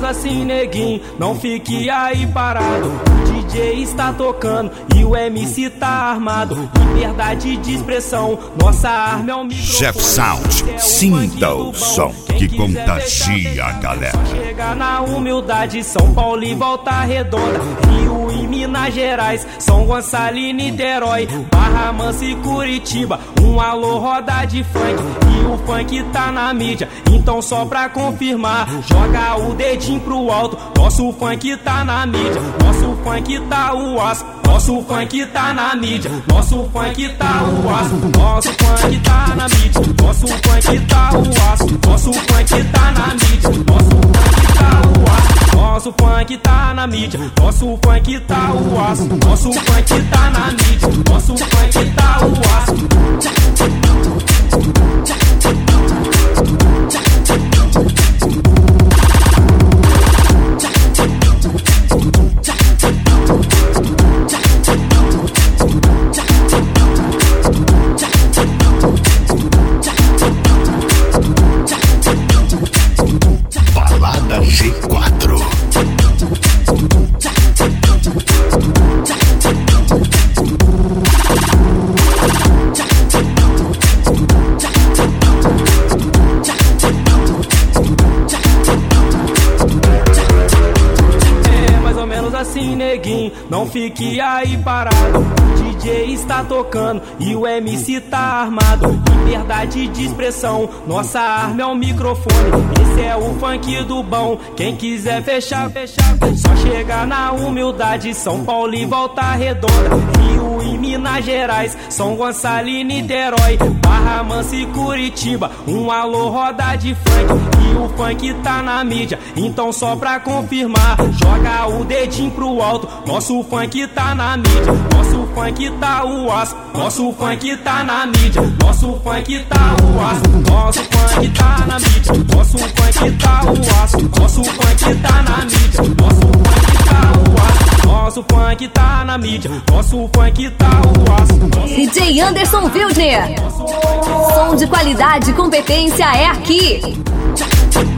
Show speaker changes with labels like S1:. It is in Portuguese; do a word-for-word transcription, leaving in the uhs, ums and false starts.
S1: assim, neguinho, não fique aí parado. O D J está tocando e o M C tá armado. Liberdade de expressão, nossa arma é o microfone.
S2: Jeff Sound, é sinta o som que contagia a galera.
S1: Chega na humildade, São Paulo e Volta Redonda, Rio e Minas Gerais, São Gonçalo e Niterói, Barra Mansa e Curitiba. Um alô, roda de funk e o funk tá na mídia. Então só pra confirmar, joga o dedinho pro alto. Nosso funk tá na mídia, nosso funk tá o aço. Nosso funk tá na mídia, nosso funk tá o aço. Nosso funk tá na mídia, nosso funk tá o aço. Nosso funk tá na mídia, nosso funk tá o aço. Nosso funk tá na mídia, nosso funk tá o aço. Nosso funk tá na mídia, nosso funk tá o aço.
S2: Balada G quatro.
S1: É mais ou menos assim, neguinho, não fique aí parado. O D J está tocando e o M C tá armado. Liberdade de expressão, nossa arma é o microfone. Esse é o funk do bom, quem quiser fechar, fechar. Só chega na humildade, São Paulo e Volta Redonda, Rio e Minas Gerais, São Gonçalo e Niterói, Barra Mansa e Curitiba. Um alô, roda de funk e o funk tá na mídia. Então só pra confirmar, joga o dedinho pro alto. Nosso funk tá na mídia, nosso funk tá o aço. Nosso funk tá na mídia, nosso funk tá o aço. Nosso funk tá na mídia, nosso funk tá o aço. Nosso funk tá na mídia, nosso funk tá o aço. Nosso funk tá na mídia, nosso funk tá o aço.
S3: D J Anderson Wildner, som de qualidade e competência é aqui.